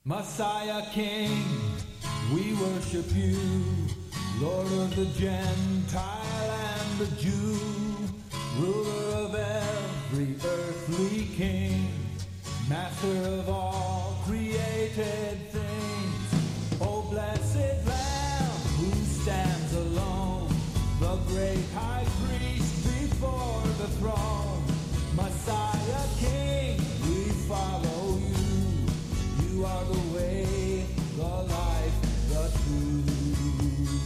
Messiah King, we worship you, Lord of the Gentile and the Jew, ruler of every earthly king, master of all created things. O blessed Lamb who stands alone, the great high priest before the throne. Messiah King, we follow you. You are the way, the life, the truth.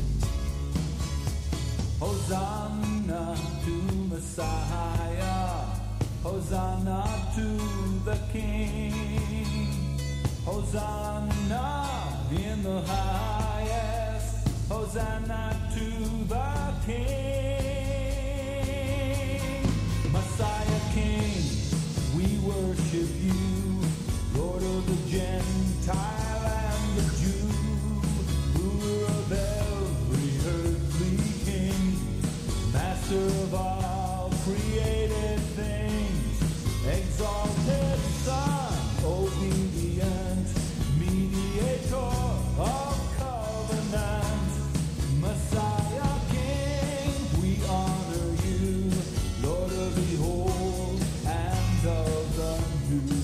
Hosanna to Messiah, Hosanna to the King, Hosanna in the highest, Hosanna to the King. Messiah King, we worship you, Lord of the Gentile and the Jew, ruler of every earthly king, master of all created things, exalted Son, obedient, mediator of covenant. Messiah King, we honor you, Lord of the old and of the new.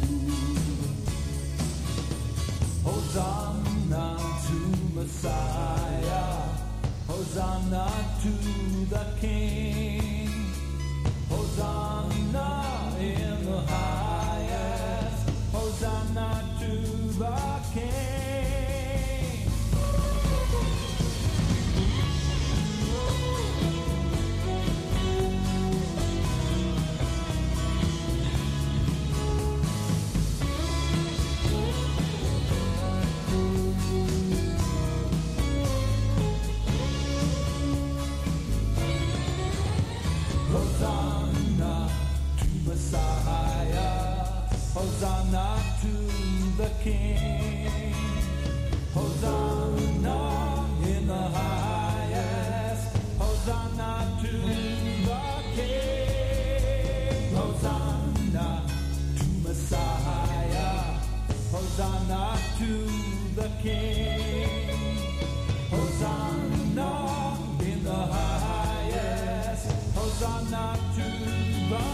Hosanna to Messiah, Hosanna to the King, Hosanna in the highest, Hosanna to the King. Hosanna to Messiah, Hosanna to the King, Hosanna in the highest, Hosanna to the King, Hosanna to Messiah, Hosanna to the King, Hosanna in the highest, Hosanna to the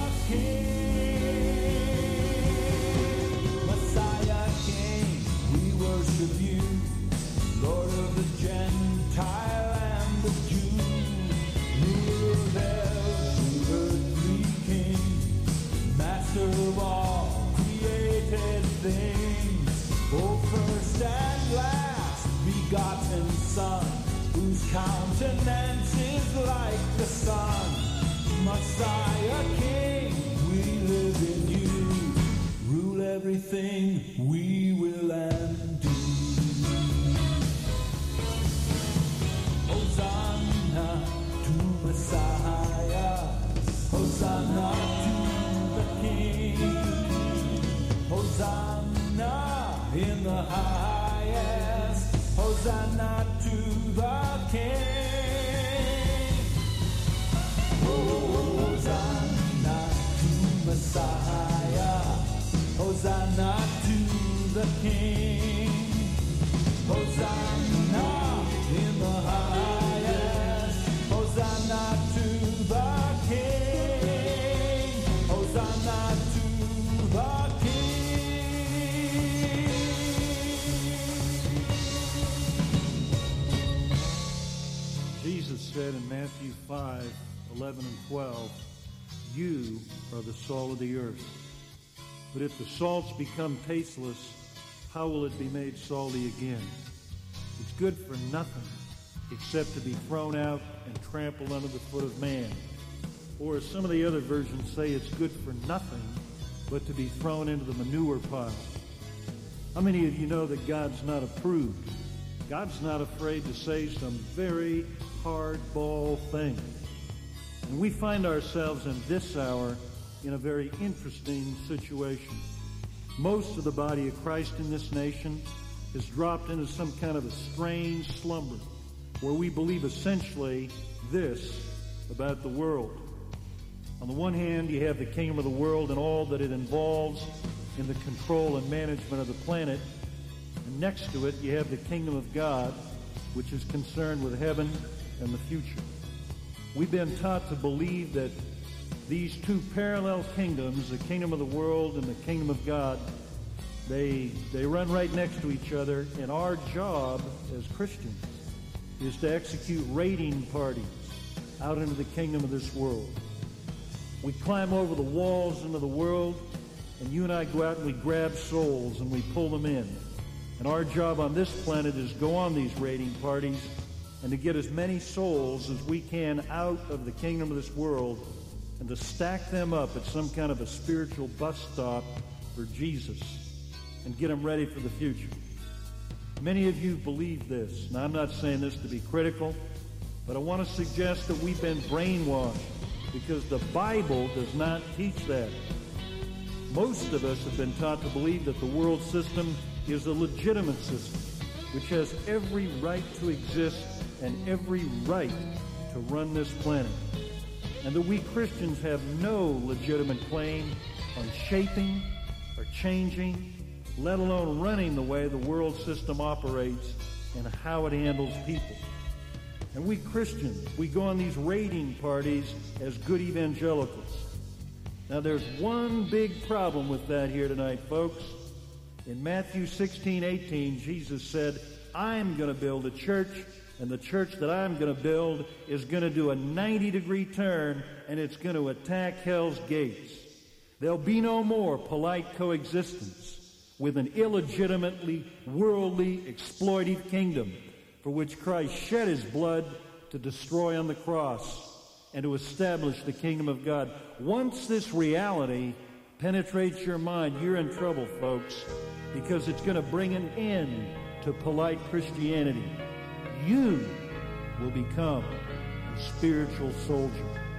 King. Messiah King, we worship you, Lord of the Gentile and the Jew, ruler of every earthly king, master of all created things. O first and last begotten Son, whose countenance is like the sun. Messiah King, we live in you, rule everything we will and do. Hosanna to Messiah, Hosanna to the King, Hosanna in the highest, Hosanna to the King. Hosanna to Messiah, Hosanna to the King, Hosanna in the highest, Hosanna to the King, Hosanna to the King. Jesus said in Matthew 5:11 and 12, "You are the salt of the earth. But if the salts become tasteless, how will it be made salty again? It's good for nothing except to be thrown out and trampled under the foot of man." Or as some of the other versions say, it's good for nothing but to be thrown into the manure pile. How many of you know that God's not approved? God's not afraid to say some very hardball things. And we find ourselves in this hour in a very interesting situation. Most of the body of Christ in this nation has dropped into some kind of a strange slumber where we believe essentially this about the world. On the one hand, you have the kingdom of the world and all that it involves in the control and management of the planet. And next to it, you have the kingdom of God, which is concerned with heaven and the future. We've been taught to believe that these two parallel kingdoms, the kingdom of the world and the kingdom of God, they run right next to each other, and our job as Christians is to execute raiding parties out into the kingdom of this world. We climb over the walls into the world, and you and I go out and we grab souls and we pull them in. And our job on this planet is to go on these raiding parties and to get as many souls as we can out of the kingdom of this world and to stack them up at some kind of a spiritual bus stop for Jesus and get them ready for the future. Many of you believe this. Now, I'm not saying this to be critical, but I want to suggest that we've been brainwashed because the Bible does not teach that. Most of us have been taught to believe that the world system is a legitimate system, which has every right to exist and every right to run this planet, and that we Christians have no legitimate claim on shaping or changing, let alone running the way the world system operates and how it handles people. And we Christians, we go on these raiding parties as good evangelicals. Now, there's one big problem with that here tonight, folks. In Matthew 16:18, Jesus said, I'm going to build a church, and the church that I'm going to build is going to do a 90-degree turn, and it's going to attack hell's gates. There'll be no more polite coexistence with an illegitimately, worldly, exploitive kingdom for which Christ shed his blood to destroy on the cross and to establish the kingdom of God. Once this reality penetrates your mind, you're in trouble, folks, because it's going to bring an end to polite Christianity. You will become a spiritual soldier.